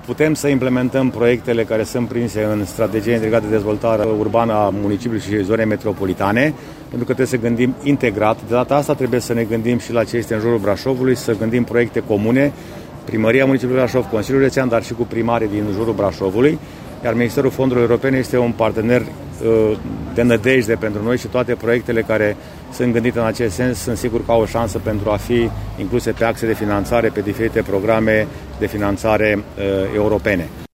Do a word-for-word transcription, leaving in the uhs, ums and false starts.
putem să implementăm proiectele care sunt prinse în strategia integrată de dezvoltare urbană a municipiului și zonei metropolitane, pentru că trebuie să gândim integrat. De data asta trebuie să ne gândim și la ce este în jurul Brașovului, să gândim proiecte comune, Primăria Municipiului Brașov, Consiliul Județean, dar și cu primarii din jurul Brașovului, iar Ministerul Fondurilor Europene este un partener de nădejde pentru noi și toate proiectele care sunt gândite în acest sens sunt sigur că au o șansă pentru a fi incluse pe axe de finanțare, pe diferite programe de finanțare uh, europene.